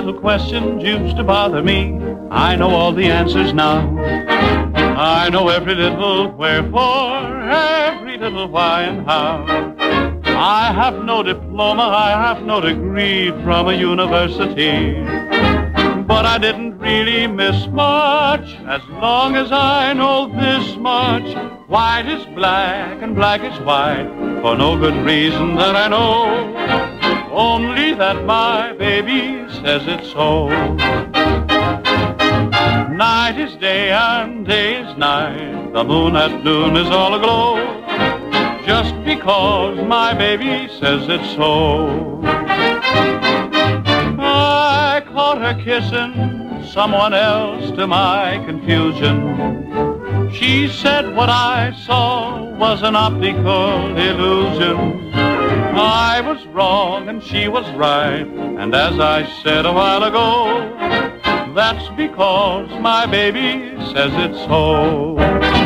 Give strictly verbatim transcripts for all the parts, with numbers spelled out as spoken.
little questions used to bother me, I know all the answers now. I know every little wherefore, every little why and how. I have no diploma, I have no degree from a university, but I didn't really miss much, as long as I know this much. White is black and black is white, for no good reason that I know, only that my baby says it's so. Night is day and day is night, the moon at noon is all aglow, just because my baby says it's so. I caught her kissing someone else to my confusion. She said what I saw was an optical illusion. I was wrong and she was right, and as I said a while ago, that's because my baby says it's so.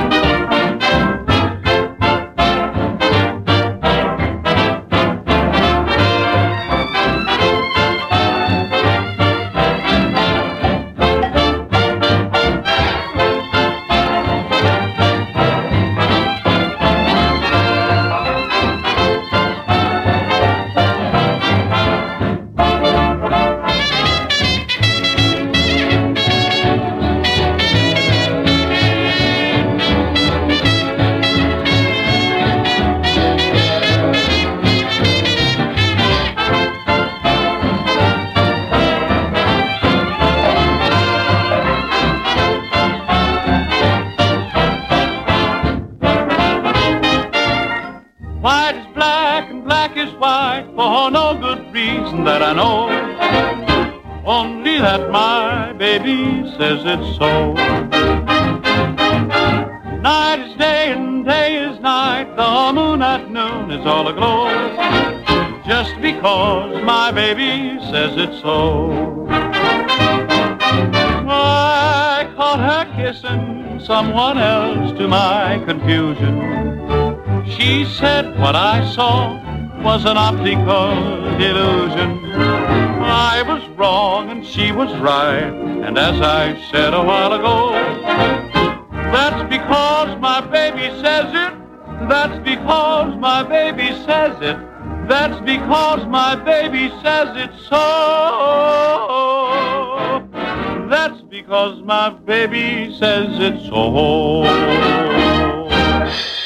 White is black and black is white, for no good reason that I know, only that my baby says it's so. Night is day and day is night, the moon at noon is all aglow, just because my baby says it's so. I caught her kissing someone else to my confusion. She said what I saw was an optical illusion. I was wrong and she was right, and as I said a while ago, that's because my baby says it. That's because my baby says it. That's because my baby says it so. That's because my baby says it so.